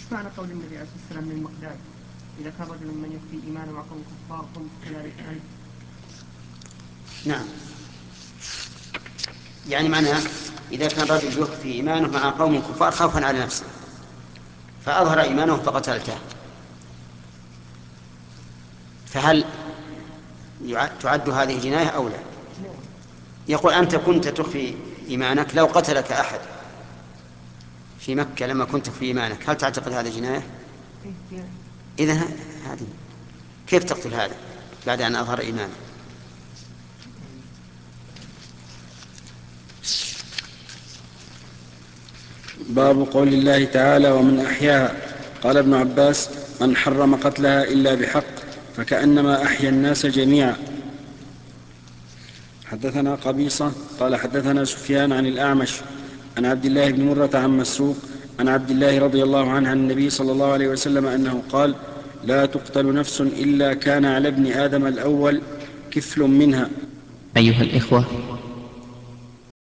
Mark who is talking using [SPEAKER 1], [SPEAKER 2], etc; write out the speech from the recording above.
[SPEAKER 1] معنى قول النبي عليه الصلاة والسلام للمقداد إذا كان رجل من يخفي إيمانه مع قوم كفار هم كذلك أنت؟
[SPEAKER 2] نعم، يعني معناه إذا كان رجل يخفي إيمانه مع قوم كفار خوفا على نفسه فأظهر إيمانه فقتلته، فهل تعد هذه جناية أو لا؟ يقول أنت كنت تخفي إيمانك، لو قتلك أحد في مكة لما كنت في إيمانك هل تعتقد هذه جناية؟ إذن هذه كيف تقتل هذا بعد أن أظهر إيمانه؟
[SPEAKER 3] باب قول الله تعالى ومن أحياها. قال ابن عباس من حرم قتلها إلا بحق فكأنما أحيا الناس جميعا. حدثنا قبيصة قال حدثنا سفيان عن الأعمش عن عبد الله بن مرة عن مسروق عن عبد الله رضي الله عنه عن النبي صلى الله عليه وسلم أنه قال لا تقتل نفس إلا كان على ابن آدم الأول كفل منها.
[SPEAKER 4] أيها الإخوة،